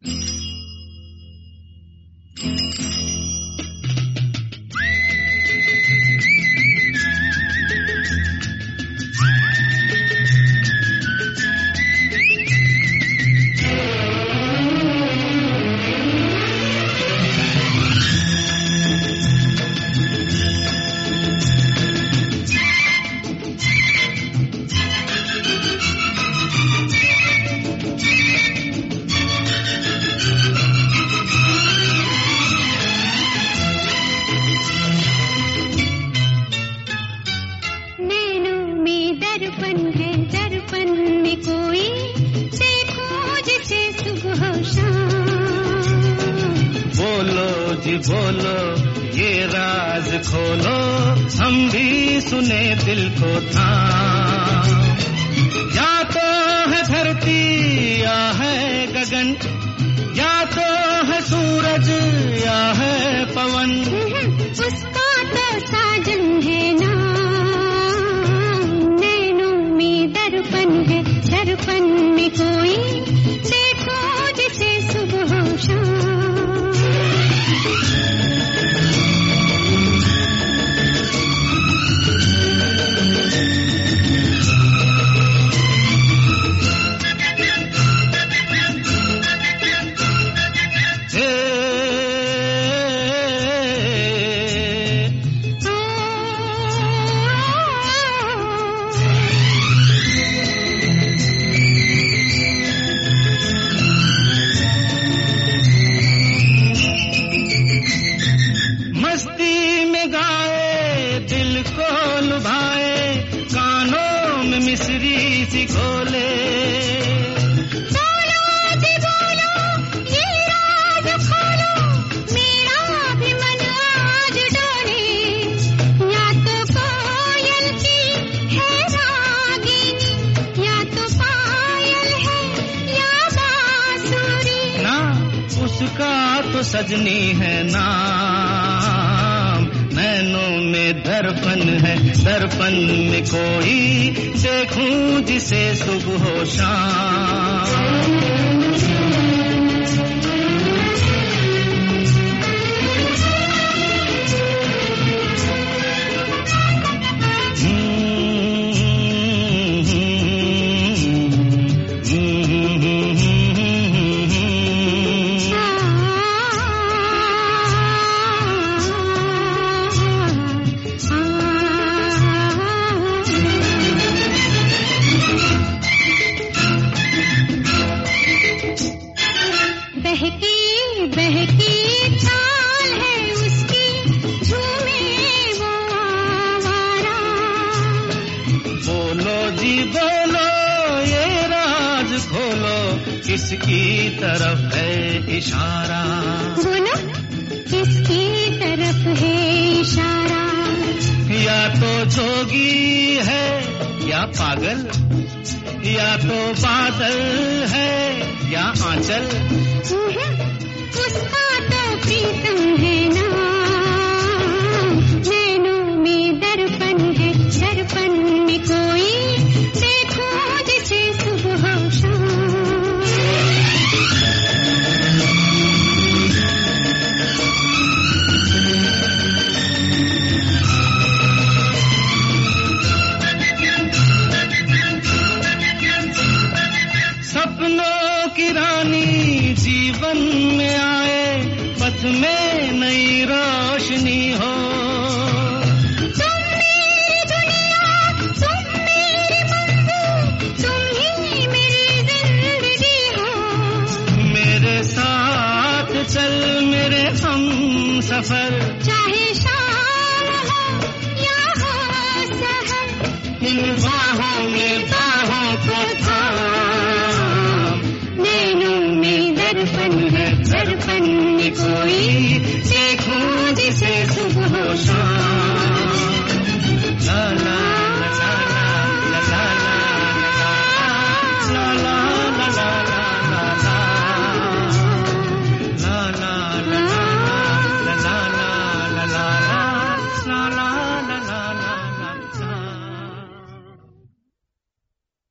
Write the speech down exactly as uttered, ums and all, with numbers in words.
बोलो ये राज खोलो, हम भी सुने दिल को थाम। या तो है धरती या है गगन, या तो है सूरज या है पवन, उसका तो साजन है नाम। नैनों में दर्पण है, दर्पण में कोई देखो जिसे सुबह हो शाम। तो सजनी है नाम। नैनों में दर्पण है, दर्पण में कोई देखूं जिसे सुबह हो शाम। किसकी तरफ है इशारा? बोलो किसकी तरफ है इशारा? या तो जोगी है या पागल, या तो बादल है या आंचल, उसका तो प्रीतम है ना। नैनों में दर्पण है, दर्पण में कोई देखो जिसे सुबह हो शाम। जीवन में आए, पथ में नई रोशनी हो। तुम मेरी दुनिया, तुम मेरी मंजिल, तुम ही मेरी जिंदगी हो। मेरे साथ चल मेरे हम सफर, चाहे शाम हो या हो सहर, इन बाहों में बाहों को थाम। नैनों में दर्पण है, दर्पण में कोई